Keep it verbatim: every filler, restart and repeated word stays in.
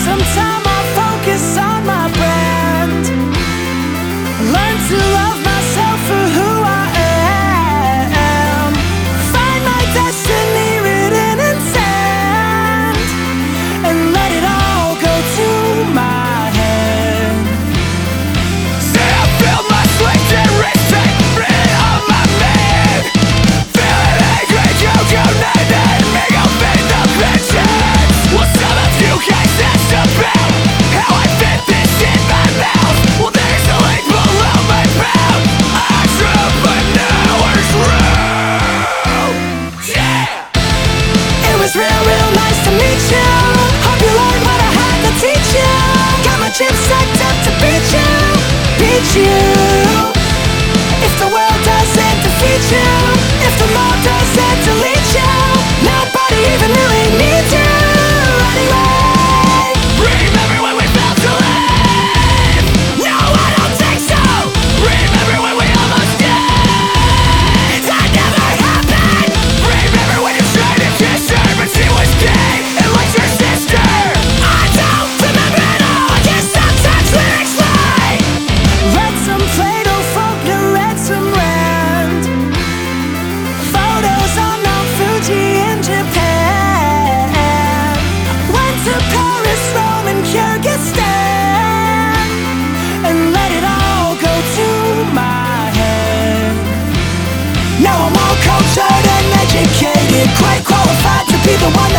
some time I'll focus on my brand. Learn to love myself for who I am. Find my destiny written in sand, and let it all go to my head. Say I filled my sleeves and wrists, take rid of my man. Feeling angry, you go night night, make up in the vengeance. Well, some of you guys asked about how I fit this in my mouth. Well, there's a link below my mouth. Entrepreneur's room. Yeah. It was real, real nice to meet you. Hope you learned what I had to teach you. Got my chips stacked up to beat you, beat you. If the world doesn't defeat you, if the mob doesn't delete you, nobody even really needs you anyway. Remember when we felt to live? No, I don't think so. Remember when we almost did? That never happened. Remember when you tried to kiss her, but she was gay and liked your sister? I don't remember at all. I guess sometimes lyrics lie. Let some Play-Doh folk narrate some land. Photos on Mount Fuji in Japan. Went to Paris, Rome, and Kyrgyzstan, and let it all go to my head. Now I'm all cultured and educated, quite qualified to be the one